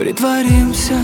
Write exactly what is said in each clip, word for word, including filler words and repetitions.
Притворимся,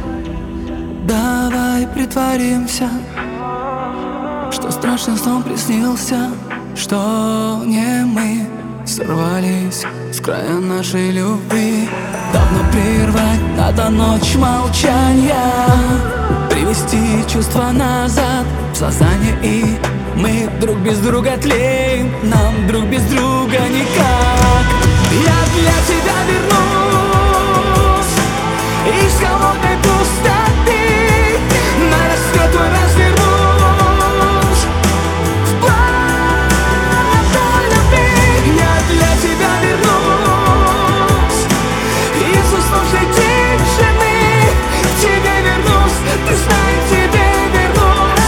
давай притворимся, что страшный сон приснился, что не мы сорвались с края нашей любви. Давно прервать надо ночь молчания, привести чувства назад в сознание, и мы друг без друга тлеем, нам друг без друга никак. Я для тебя вернусь из холодной пустоты, на рассвет твой развернусь в пламя любви. Я для тебя вернусь из уснувшей тишины, к тебе вернусь, ты знай, тебе вернусь,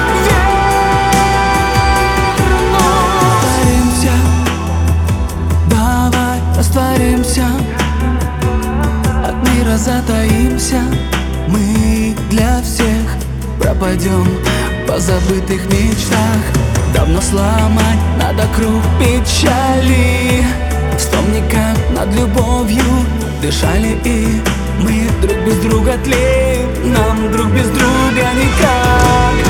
вернусь. Растворимся, давай растворимся, от мира затаимся, мы для всех пропадем в позабытых мечтах. Давно сломать надо круг печали, вспомни, как над любовью дышали, и мы друг без друга тлеем, нам друг без друга никак.